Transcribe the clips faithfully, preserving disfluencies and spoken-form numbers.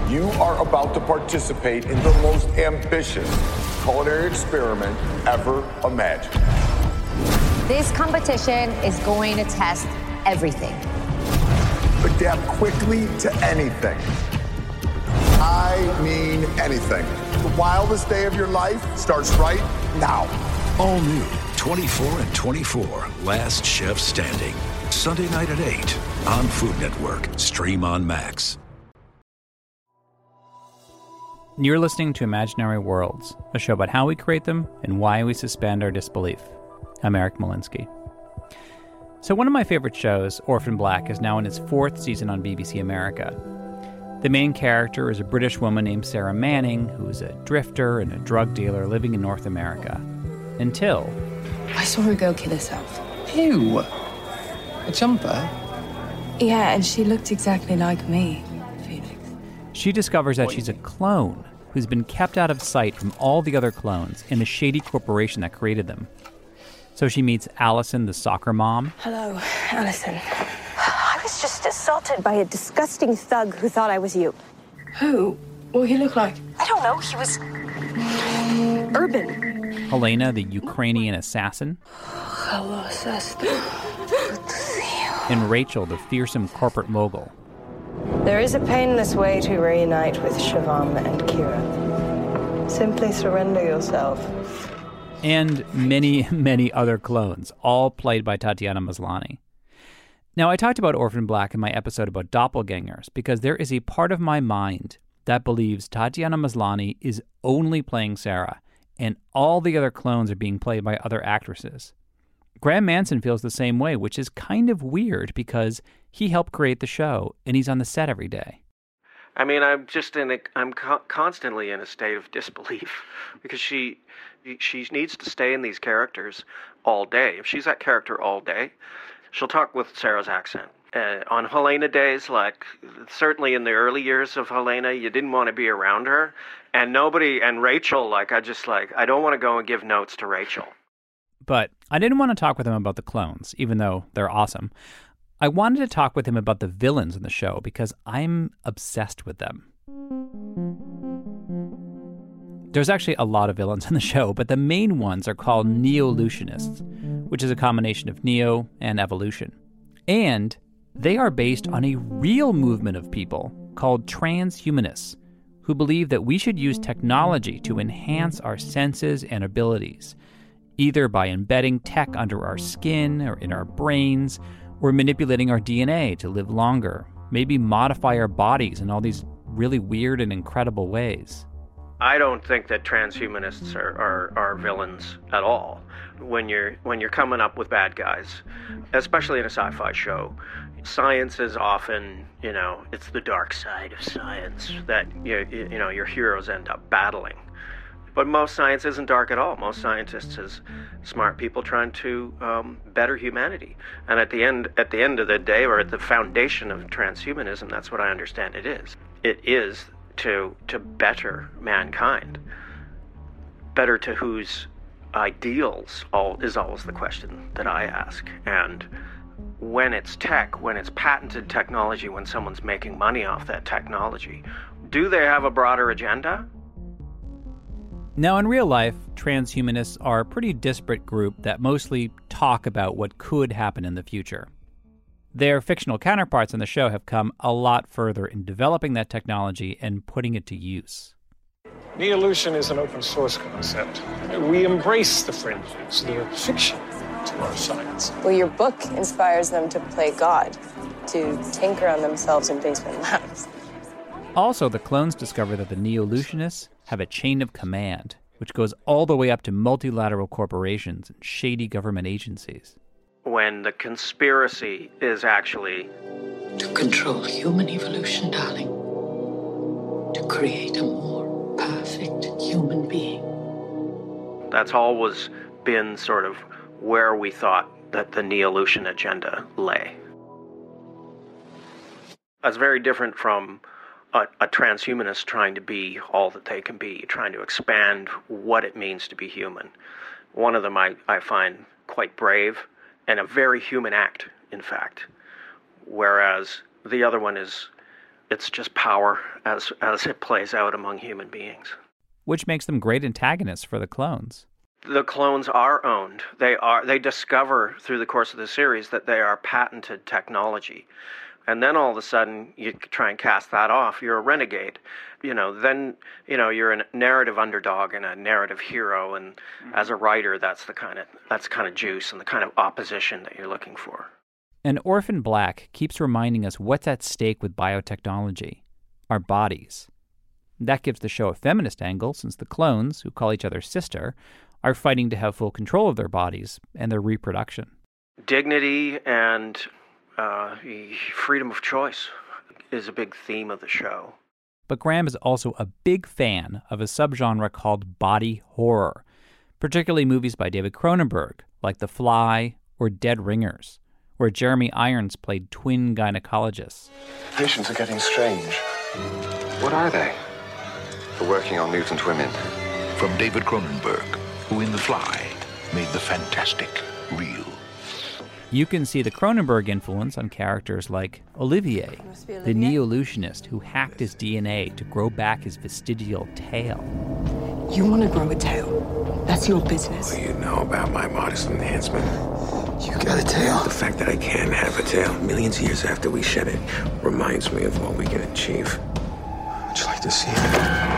You are about to participate in the most ambitious culinary experiment ever imagined. This competition is going to test everything. Adapt quickly to anything. I mean anything. The wildest day of your life starts right now. All new twenty-four and twenty-four, Last Chef Standing. Sunday night at eight on Food Network. Stream on Max. You're listening to Imaginary Worlds, a show about how we create them and why we suspend our disbelief. I'm Eric Molinsky. So one of my favorite shows, Orphan Black, is now in its fourth season on B B C America. The main character is a British woman named Sarah Manning, who is a drifter and a drug dealer living in North America. Until... I saw her go kill herself. Ew. A jumper? Yeah, and she looked exactly like me, Felix. She discovers that she's a clone who's been kept out of sight from all the other clones in the shady corporation that created them. So she meets Allison, the soccer mom. Hello, Allison. I was just assaulted by a disgusting thug who thought I was you. Who? What did he look like? I don't know, he was... urban. Helena, the Ukrainian assassin. Hello, assassin. Good to see you. And Rachel, the fearsome corporate mogul. There is a painless way to reunite with Shivam and Kira. Simply surrender yourself. And many, many other clones, all played by Tatiana Maslany. Now, I talked about Orphan Black in my episode about doppelgangers because there is a part of my mind that believes Tatiana Maslany is only playing Sarah and all the other clones are being played by other actresses. Graham Manson feels the same way, which is kind of weird because he helped create the show and he's on the set every day. I mean, I'm just in a, I'm co- constantly in a state of disbelief because she she needs to stay in these characters all day. If she's that character all day, she'll talk with Sarah's accent. Uh, on Helena days, like certainly in the early years of Helena, you didn't want to be around her. And nobody, and Rachel, like I just like, I don't want to go and give notes to Rachel. But I didn't want to talk with him about the clones, even though they're awesome. I wanted to talk with him about the villains in the show because I'm obsessed with them. There's actually a lot of villains in the show, but the main ones are called Neolutionists, which is a combination of neo and evolution. And they are based on a real movement of people called transhumanists, who believe that we should use technology to enhance our senses and abilities, either by embedding tech under our skin or in our brains, or manipulating our D N A to live longer, maybe modify our bodies in all these really weird and incredible ways. I don't think that transhumanists are, are, are villains at all. When you're when you're coming up with bad guys, especially in a sci-fi show, science is often, you know, it's the dark side of science that you, you know your heroes end up battling. But most science isn't dark at all. Most scientists is smart people trying to um, better humanity. And at the end, at the end of the day, or at the foundation of transhumanism, that's what I understand it is. It is to to better mankind. Better to whose ideals all is always the question that I ask. And when it's tech, when it's patented technology, when someone's making money off that technology, do they have a broader agenda? Now, in real life, transhumanists are a pretty disparate group that mostly talk about what could happen in the future. Their fictional counterparts on the show have come a lot further in developing that technology and putting it to use. Neolution is an open source concept. We embrace the fringes, the fiction to our science. Well, your book inspires them to play God, to tinker on themselves in basement labs. Also, the clones discover that the Neolutionists have a chain of command, which goes all the way up to multilateral corporations and shady government agencies. When the conspiracy is actually to control human evolution, darling. To create a more perfect human being. That's always been sort of where we thought that the Neolution agenda lay. That's very different from a, a transhumanist trying to be all that they can be, trying to expand what it means to be human. One of them I, I find quite brave and a very human act, in fact, whereas the other one is it's just power as as it plays out among human beings. Which makes them great antagonists for the clones. The clones are owned. They are. They discover through the course of the series that they are patented technology. And then all of a sudden, you try and cast that off. You're a renegade. You know, then, you know, you're a narrative underdog and a narrative hero. And mm-hmm. as a writer, that's the kind of that's kind of juice and the kind of opposition that you're looking for. And Orphan Black keeps reminding us what's at stake with biotechnology: our bodies. That gives the show a feminist angle, since the clones, who call each other sister, are fighting to have full control of their bodies and their reproduction. Dignity and uh, freedom of choice is a big theme of the show. But Graham is also a big fan of a subgenre called body horror, particularly movies by David Cronenberg, like The Fly or Dead Ringers, where Jeremy Irons played twin gynecologists. Patients are getting strange. What are they? We're working on mutant women. From David Cronenberg, who in The Fly made the fantastic real. You can see the Cronenberg influence on characters like Olivier, the neo-illusionist who hacked his D N A to grow back his vestigial tail. You want to grow a tail? That's your business. What do you know about my modest enhancement? You got a tail? The fact that I can have a tail millions of years after we shed it reminds me of what we can achieve. Would you like to see it?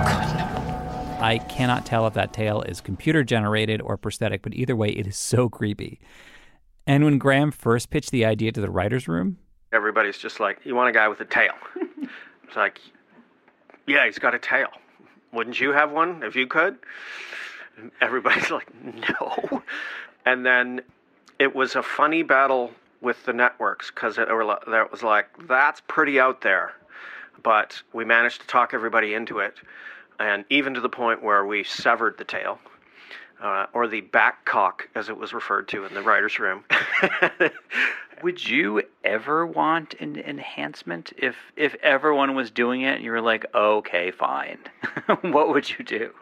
I cannot tell if that tail is computer-generated or prosthetic, but either way, it is so creepy. And when Graham first pitched the idea to the writer's room, everybody's just like, you want a guy with a tail. It's like, yeah, he's got a tail. Wouldn't you have one if you could? And everybody's like, no. And then it was a funny battle with the networks, because it, it was like, that's pretty out there. But we managed to talk everybody into it. And even to the point where we severed the tail, uh, or the back cock, as it was referred to in the writer's room. Would you ever want an enhancement if if everyone was doing it and you were like, okay, fine? What would you do?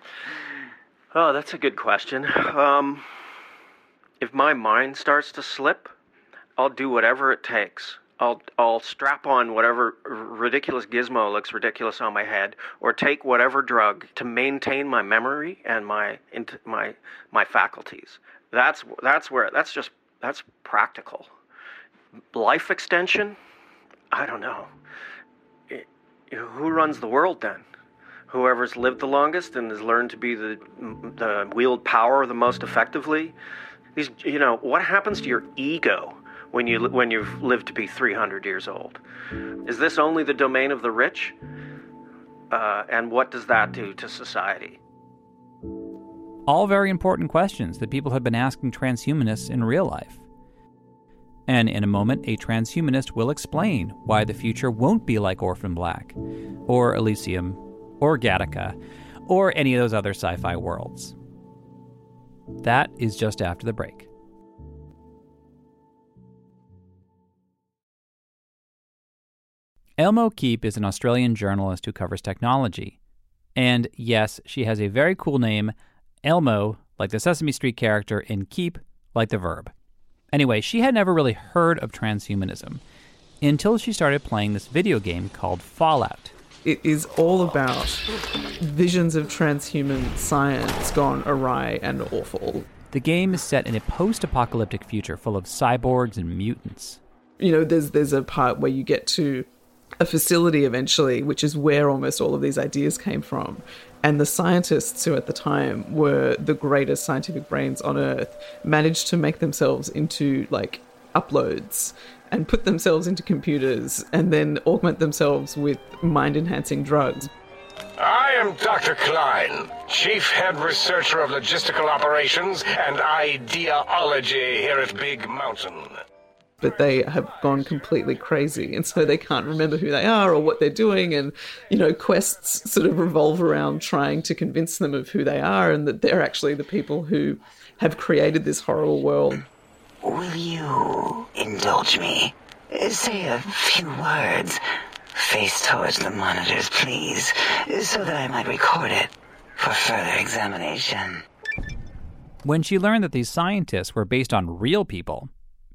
Oh, that's a good question. Um, if my mind starts to slip, I'll do whatever it takes. I'll I'll strap on whatever ridiculous gizmo looks ridiculous on my head, or take whatever drug to maintain my memory and my my my faculties. That's that's where that's just that's practical. Life extension? I don't know. It, who runs the world then? Whoever's lived the longest and has learned to be the the wield power the most effectively. These, you know, what happens to your ego when you when you've lived to be three hundred years old? Is this only the domain of the rich? Uh, and what does that do to society? All very important questions that people have been asking transhumanists in real life. And in a moment, a transhumanist will explain why the future won't be like Orphan Black, or Elysium, or Gattaca, or any of those other sci-fi worlds. That is just after the break. Elmo Keep is an Australian journalist who covers technology. And yes, she has a very cool name, Elmo, like the Sesame Street character, and Keep, like the verb. Anyway, she had never really heard of transhumanism until she started playing this video game called Fallout. It is all about visions of transhuman science gone awry and awful. The game is set in a post-apocalyptic future full of cyborgs and mutants. You know, there's there's a part where you get to a facility eventually, which is where almost all of these ideas came from. And the scientists who at the time were the greatest scientific brains on Earth managed to make themselves into, like, uploads and put themselves into computers and then augment themselves with mind-enhancing drugs. I am Doctor Klein, Chief Head Researcher of Logistical Operations and Ideology here at Big Mountain. But they have gone completely crazy, and so they can't remember who they are or what they're doing, and, you know, quests sort of revolve around trying to convince them of who they are and that they're actually the people who have created this horrible world. Will you indulge me? Say a few words. Face towards the monitors, please, so that I might record it for further examination. When she learned that these scientists were based on real people,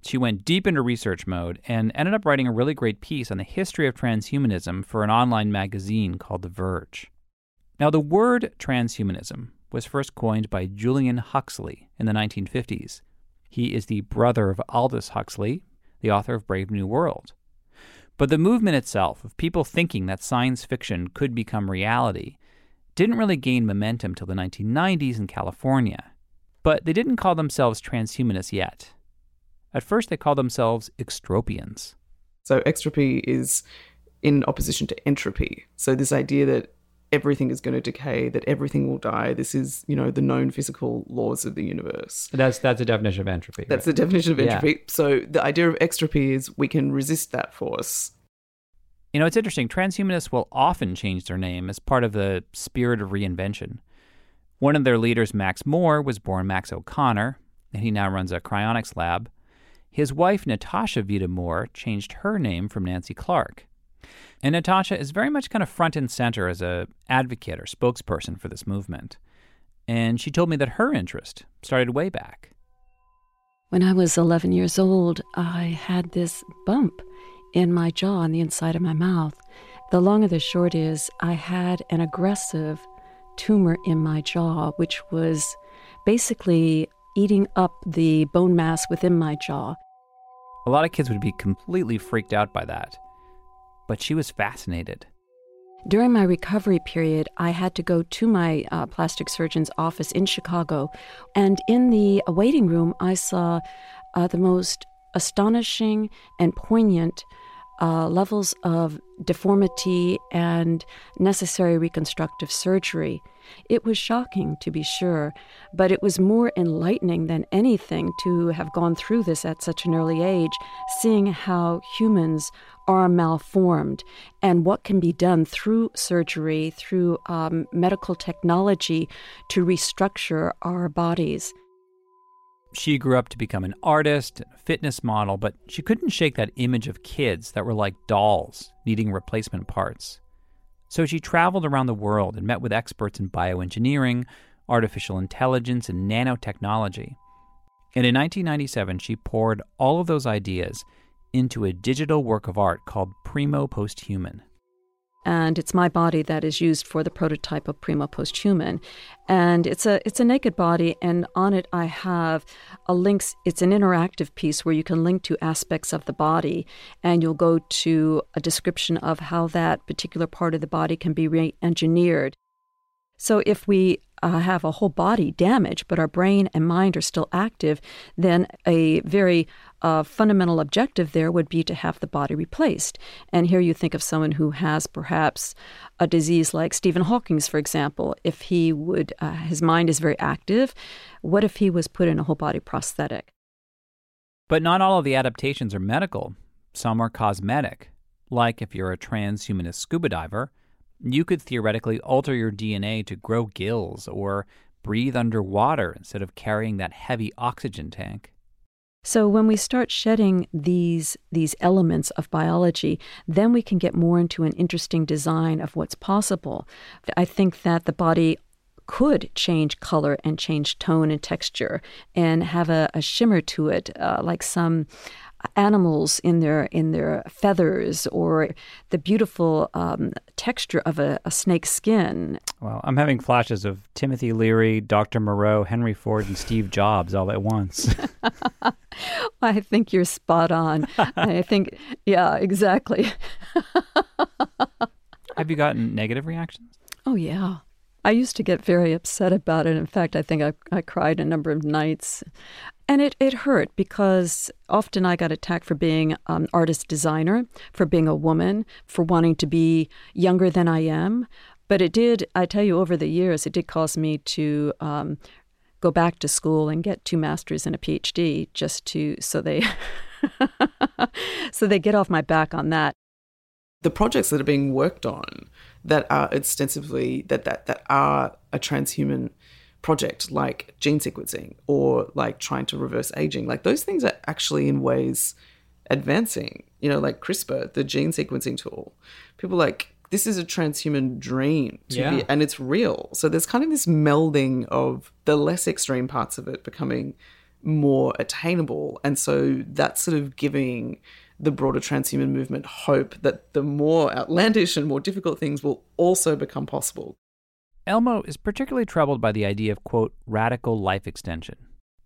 She went deep into research mode and ended up writing a really great piece on the history of transhumanism for an online magazine called The Verge. Now, the word transhumanism was first coined by Julian Huxley in the nineteen fifties. He is the brother of Aldous Huxley, the author of Brave New World. But the movement itself, of people thinking that science fiction could become reality, didn't really gain momentum till the nineteen nineties in California. But they didn't call themselves transhumanists yet. At first, they called themselves extropians. So extropy is in opposition to entropy. So this idea that everything is going to decay, that everything will die. This is, you know, the known physical laws of the universe. That's that's a definition of entropy. That's right? the definition of entropy. Yeah. So the idea of extropy is we can resist that force. You know, it's interesting. Transhumanists will often change their name as part of the spirit of reinvention. One of their leaders, Max Moore, was born Max O'Connor, and he now runs a cryonics lab. His wife, Natasha Vita Moore, changed her name from Nancy Clark. And Natasha is very much kind of front and center as a advocate or spokesperson for this movement. And she told me that her interest started way back. When I was eleven years old, I had this bump in my jaw on the inside of my mouth. The long of the short is I had an aggressive tumor in my jaw, which was basically eating up the bone mass within my jaw. A lot of kids would be completely freaked out by that. But she was fascinated. During my recovery period, I had to go to my uh, plastic surgeon's office in Chicago. And in the waiting room, I saw uh, the most astonishing and poignant uh, levels of deformity and necessary reconstructive surgery. It was shocking, to be sure, but it was more enlightening than anything to have gone through this at such an early age, seeing how humans are malformed and what can be done through surgery, through um, medical technology to restructure our bodies. She grew up to become an artist and a fitness model, but she couldn't shake that image of kids that were like dolls, needing replacement parts. So she traveled around the world and met with experts in bioengineering, artificial intelligence, and nanotechnology. And in nineteen ninety-seven, she poured all of those ideas into a digital work of art called Primo Posthuman. And it's my body that is used for the prototype of Primo Posthuman. And it's a it's a naked body, and on it I have a links. It's an interactive piece where you can link to aspects of the body, and you'll go to a description of how that particular part of the body can be re-engineered. So if we uh, have a whole body damage, but our brain and mind are still active, then a very uh, fundamental objective there would be to have the body replaced. And here you think of someone who has perhaps a disease like Stephen Hawking's, for example. If he would, uh, his mind is very active, what if he was put in a whole body prosthetic? But not all of the adaptations are medical. Some are cosmetic. Like if you're a transhumanist scuba diver, you could theoretically alter your D N A to grow gills or breathe underwater instead of carrying that heavy oxygen tank. So when we start shedding these these elements of biology, then we can get more into an interesting design of what's possible. I think that the body could change color and change tone and texture and have a, a shimmer to it, uh, like some animals in their in their feathers, or the beautiful um, texture of a, a snake's skin. Well, I'm having flashes of Timothy Leary, Doctor Moreau, Henry Ford, and Steve Jobs all at once. I think you're spot on. I think, yeah, exactly. Have you gotten negative reactions? Oh, yeah. I used to get very upset about it. In fact, I think I, I cried a number of nights. And it, it hurt because often I got attacked for being an um, artist designer, for being a woman, for wanting to be younger than I am. But it did, I tell you, over the years, it did cause me to um, go back to school and get two masters and a P H D just to, so they, so they get off my back on that. The projects that are being worked on that are extensively, that, that, that are a transhuman project, like gene sequencing or like trying to reverse aging, like those things are actually in ways advancing, you know, like CRISPR, the gene sequencing tool. People like, this is a transhuman dream to yeah. be, and it's real. So there's kind of this melding of the less extreme parts of it becoming more attainable. And so that's sort of giving the broader transhuman movement hope that the more outlandish and more difficult things will also become possible. Elmo is particularly troubled by the idea of, quote, radical life extension.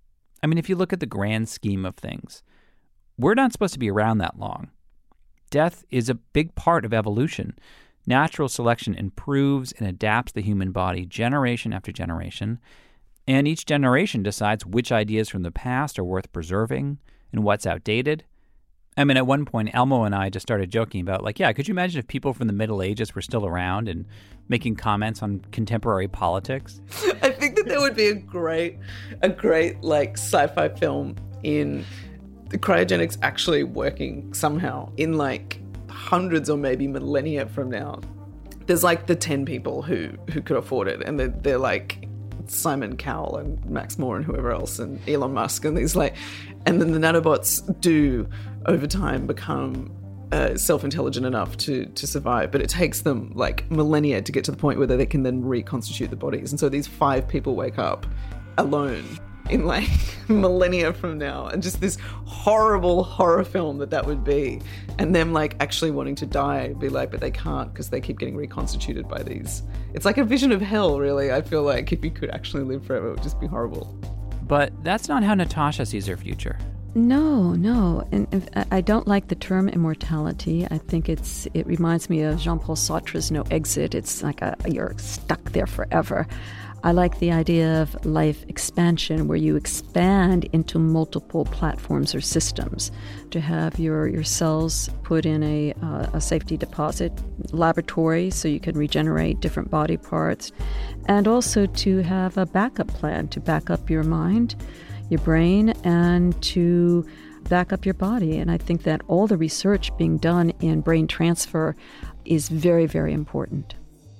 I mean, if you look at the grand scheme of things, we're not supposed to be around that long. Death is a big part of evolution. Natural selection improves and adapts the human body generation after generation, and each generation decides which ideas from the past are worth preserving and what's outdated. I mean, at one point, Elmo and I just started joking about, like, yeah, could you imagine if people from the Middle Ages were still around and making comments on contemporary politics? I think that there would be a great, a great, like, sci-fi film in the cryogenics actually working somehow in, like, hundreds or maybe millennia from now. There's, like, the ten people who, who could afford it, and they're, they're, like, Simon Cowell and Max Moore and whoever else and Elon Musk and these, like, and then the nanobots do over time become uh, self-intelligent enough to to survive, but it takes them like millennia to get to the point where they can then reconstitute the bodies. And so these five people wake up alone in like millennia from now, and just this horrible horror film that that would be, and them like actually wanting to die, be like, but they can't because they keep getting reconstituted by these. It's like a vision of hell, really. I feel like if you could actually live forever, it would just be horrible. But that's not how Natasha sees her future. No, no. And, and I don't like the term immortality. I think it's it reminds me of Jean-Paul Sartre's No Exit. It's like a, you're stuck there forever. I like the idea of life expansion, where you expand into multiple platforms or systems, to have your, your cells put in a, uh, a safety deposit laboratory so you can regenerate different body parts, and also to have a backup plan to back up your mind, your brain, and to back up your body. And I think that all the research being done in brain transfer is very, very important.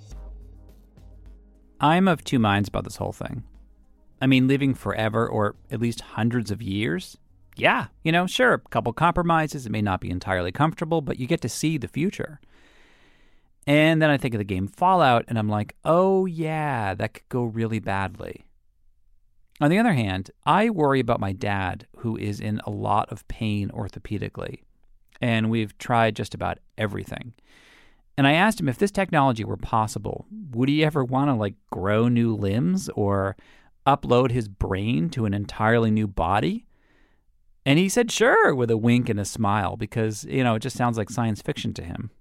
I'm of two minds about this whole thing. I mean, living forever, or at least hundreds of years? Yeah, you know, sure, a couple compromises. It may not be entirely comfortable, but you get to see the future. And then I think of the game Fallout, and I'm like, oh yeah, that could go really badly. On the other hand, I worry about my dad, who is in a lot of pain orthopedically, and we've tried just about everything. And I asked him if this technology were possible, would he ever want to, like, grow new limbs or upload his brain to an entirely new body? And he said sure, with a wink and a smile, because, you know, it just sounds like science fiction to him.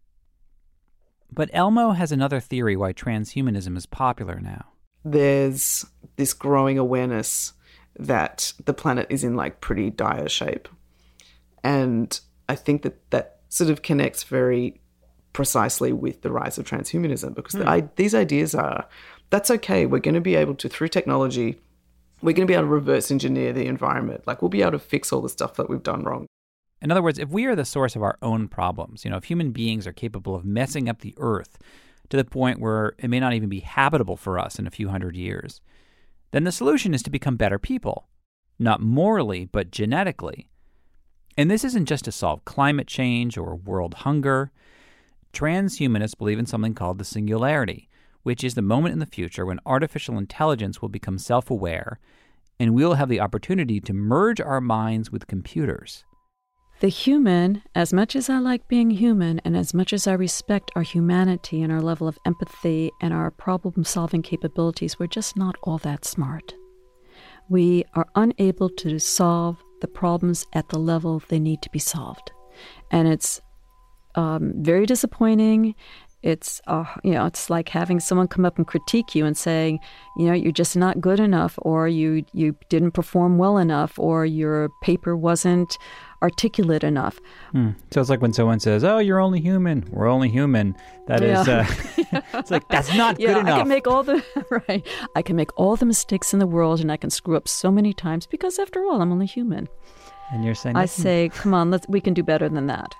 But Elmo has another theory why transhumanism is popular now. There's this growing awareness that the planet is in, like, pretty dire shape. And I think that that sort of connects very precisely with the rise of transhumanism, because mm. the, I, these ideas are, that's okay. We're going to be able to, through technology, we're going to be able to reverse engineer the environment. Like, we'll be able to fix all the stuff that we've done wrong. In other words, if we are the source of our own problems, you know, if human beings are capable of messing up the earth to the point where it may not even be habitable for us in a few hundred years, then the solution is to become better people, not morally, but genetically. And this isn't just to solve climate change or world hunger. Transhumanists believe in something called the singularity, which is the moment in the future when artificial intelligence will become self-aware, and we'll have the opportunity to merge our minds with computers. The human, as much as I like being human, and as much as I respect our humanity and our level of empathy and our problem-solving capabilities, we're just not all that smart. We are unable to solve the problems at the level they need to be solved. And it's Um, very disappointing. It's, uh, you know, it's like having someone come up and critique you and saying, you know, you're just not good enough, or you, you didn't perform well enough, or your paper wasn't articulate enough. Hmm. So it's like when someone says, oh, you're only human. We're only human. That yeah. is, uh, it's like, that's not yeah, good enough. I can make all the, right. I can make all the mistakes in the world, and I can screw up so many times because, after all, I'm only human. And you're saying, I say, come on, let's, we can do better than that.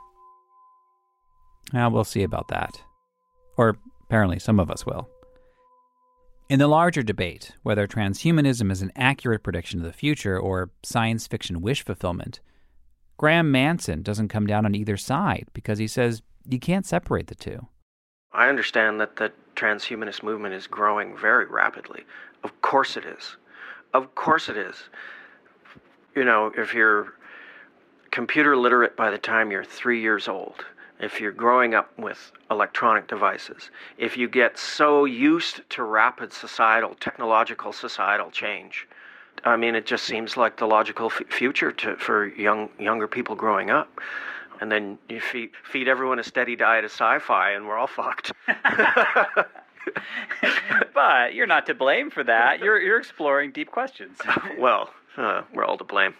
Well, we'll see about that. Or apparently some of us will. In the larger debate, whether transhumanism is an accurate prediction of the future or science fiction wish fulfillment, Graham Manson doesn't come down on either side because he says you can't separate the two. I understand that the transhumanist movement is growing very rapidly. Of course it is. Of course it is. you know, if you're computer literate by the time you're three years old, if you're growing up with electronic devices, if you get so used to rapid societal, technological societal change, I mean, it just seems like the logical f- future to, for young younger people growing up. And then you feed, feed everyone a steady diet of sci-fi, and we're all fucked. But you're not to blame for that. You're you're exploring deep questions. Well, uh, we're all to blame.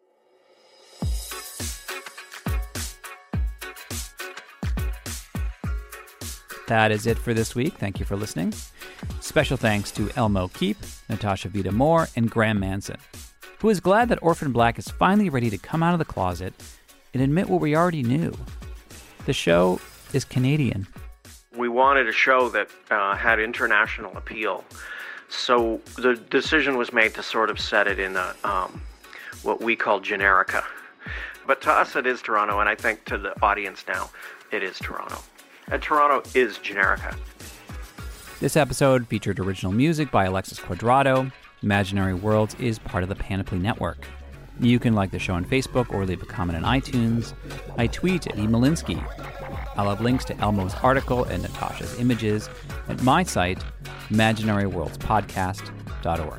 That is it for this week. Thank you for listening. Special thanks to Elmo Keep, Natasha Vida Moore, and Graham Manson, who is glad that Orphan Black is finally ready to come out of the closet and admit what we already knew. The show is Canadian. We wanted a show that uh, had international appeal, so the decision was made to sort of set it in a, um, what we call Generica. But to us, it is Toronto, and I think to the audience now, it is Toronto. And Toronto is Generica. This episode featured original music by Alexis Quadrado. Imaginary Worlds is part of the Panoply Network. You can like the show on Facebook or leave a comment on iTunes. I tweet at E. Malinsky. I'll have links to Elmo's article and Natasha's images at my site, imaginary worlds podcast dot org.